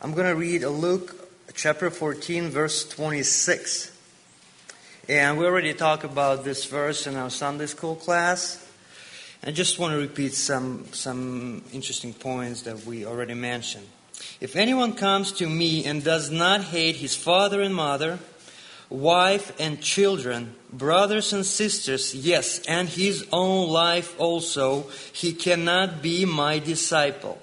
I'm going to read Luke chapter 14, verse 26. And we already talked about this verse in our Sunday school class. I just want to repeat some interesting points that we already mentioned. If anyone comes to me and does not hate his father and mother, wife and children, brothers and sisters, yes, and his own life also, he cannot be my disciple.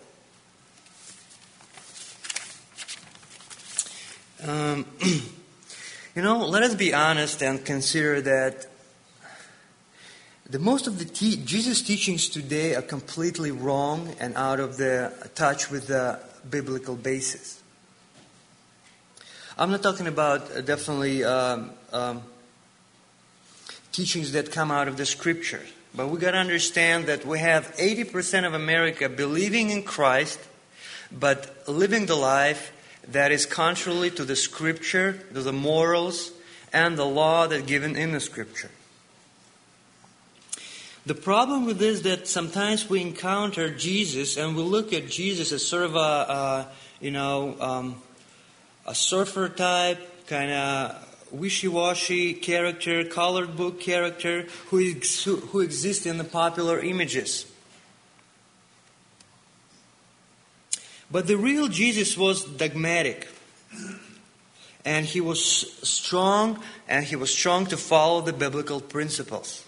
Let us be honest and consider that the most of the Jesus' teachings today are completely wrong and out of the touch with the biblical basis. I'm not talking about definitely teachings that come out of the Scripture, but we got to understand that we have 80% of America believing in Christ, but living the life that is contrary to the Scripture, to the morals, and the law that given in the Scripture. The problem with this is that sometimes we encounter Jesus and we look at Jesus as sort of a surfer type, kind of wishy-washy character, colored book character who exists in the popular images. But the real Jesus was dogmatic. And he was strong to follow the biblical principles.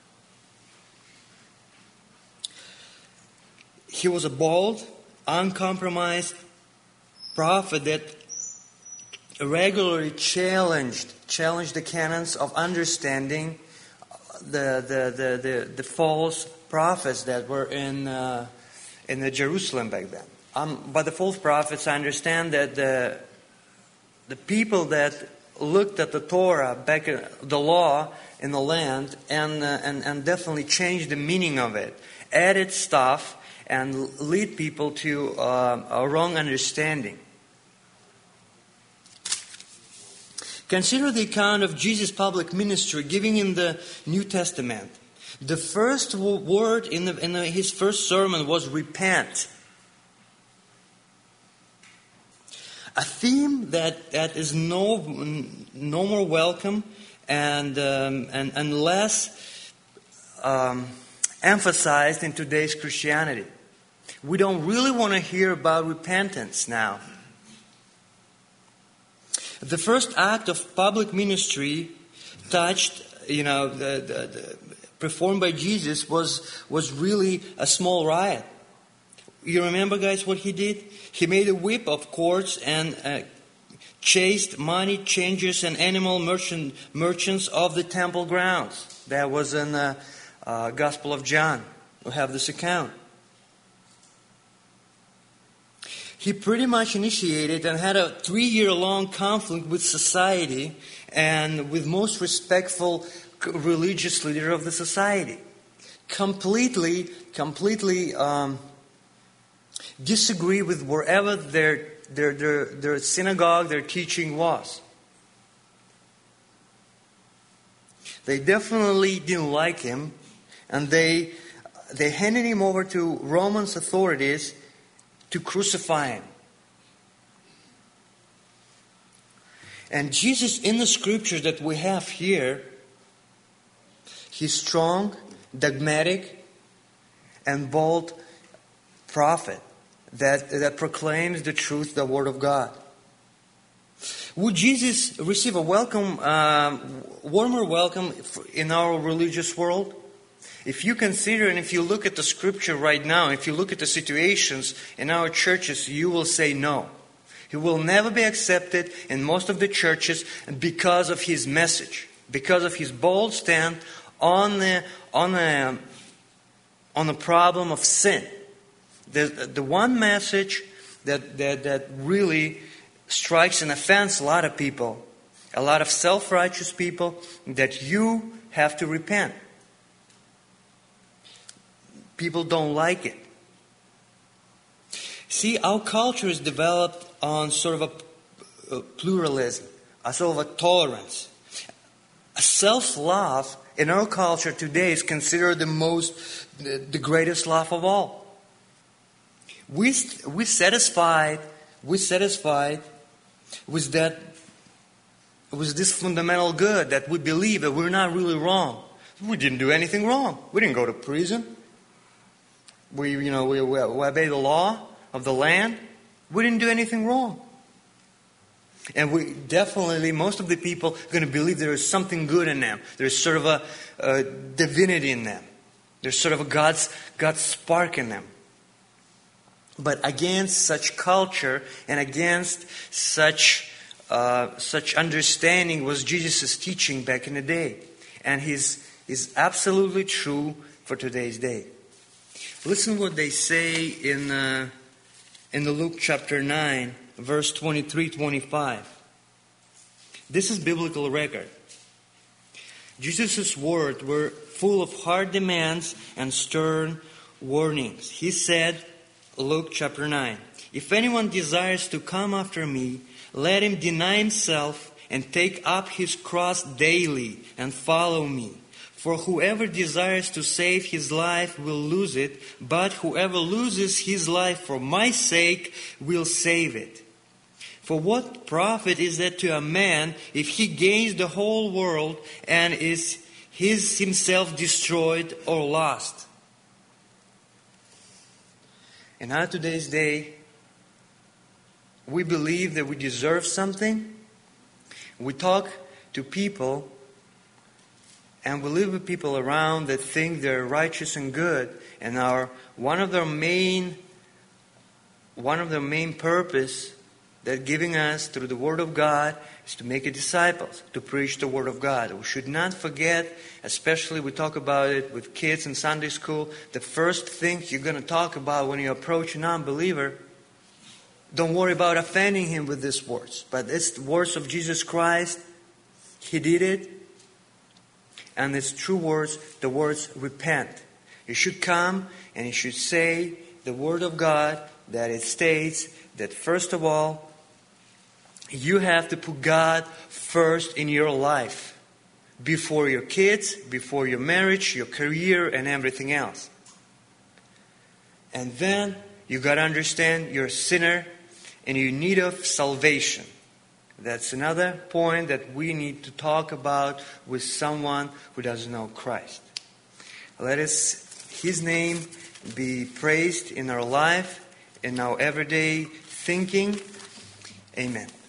He was a bold, uncompromised prophet that regularly challenged the canons of understanding the false prophets that were in the Jerusalem back then. By the false prophets, I understand that the people that looked at the Torah, back the law in the land, and definitely changed the meaning of it, added stuff, and lead people to a wrong understanding. Consider the account of Jesus' public ministry giving in the New Testament. The first word in his first sermon was repent. A theme that is no more welcome and less emphasized in today's Christianity. We don't really want to hear about repentance now. The first act of public ministry performed by Jesus was really a small riot. You remember, guys, what he did? He made a whip of cords and chased money changers and animal merchants off the temple grounds. That was in the Gospel of John. We have this account. He pretty much initiated and had a 3-year-long conflict with society and with most respectful religious leader of the society. Completely disagree with wherever their synagogue, their teaching was. They definitely didn't like him, and they handed him over to Roman authorities to crucify him. And Jesus, in the scriptures that we have here, he's strong, dogmatic, and bold prophet that proclaims the truth, the Word of God. Would Jesus receive a warmer welcome in our religious world? If you consider and if you look at the scripture right now, if you look at the situations in our churches, you will say no. He will never be accepted in most of the churches because of his message, because of his bold stand on the problem of sin. The one message that really strikes and offends a lot of people, a lot of self-righteous people, that you have to repent. People don't like it. See, our culture is developed on sort of a pluralism, a sort of a tolerance. A self-love in our culture today is considered the greatest love of all. We're satisfied we're satisfied with this fundamental good that we believe that we're not really wrong. We didn't do anything wrong. We didn't go to prison. We obey the law of the land. We didn't do anything wrong. And we definitely, most of the people are going to believe there is something good in them. There's sort of a divinity in them. There's sort of a God's spark in them. But against such culture and against such understanding was Jesus' teaching back in the day. And is absolutely true for today's day. Listen what they say in the Luke chapter 9, verse 23-25. This is biblical record. Jesus' words were full of hard demands and stern warnings. He said, Luke chapter 9, "If anyone desires to come after me, let him deny himself and take up his cross daily and follow me. For whoever desires to save his life will lose it, but whoever loses his life for my sake will save it. For what profit is it to a man if he gains the whole world and is himself destroyed or lost?" In our today's day, we believe that we deserve something. We talk to people and we live with people around that think they're righteous and good, and one of their main purpose that giving us through the Word of God is to make disciples, to preach the Word of God. We should not forget, especially we talk about it with kids in Sunday school, the first thing you're going to talk about when you approach a non-believer, don't worry about offending him with these words. But it's the words of Jesus Christ. He did it. And it's true words, the words repent. You should come and you should say the Word of God that it states that first of all, you have to put God first in your life. Before your kids, before your marriage, your career, and everything else. And then you got to understand you're a sinner and you're in need of salvation. That's another point that we need to talk about with someone who doesn't know Christ. Let His name be praised in our life, in our everyday thinking. Amen.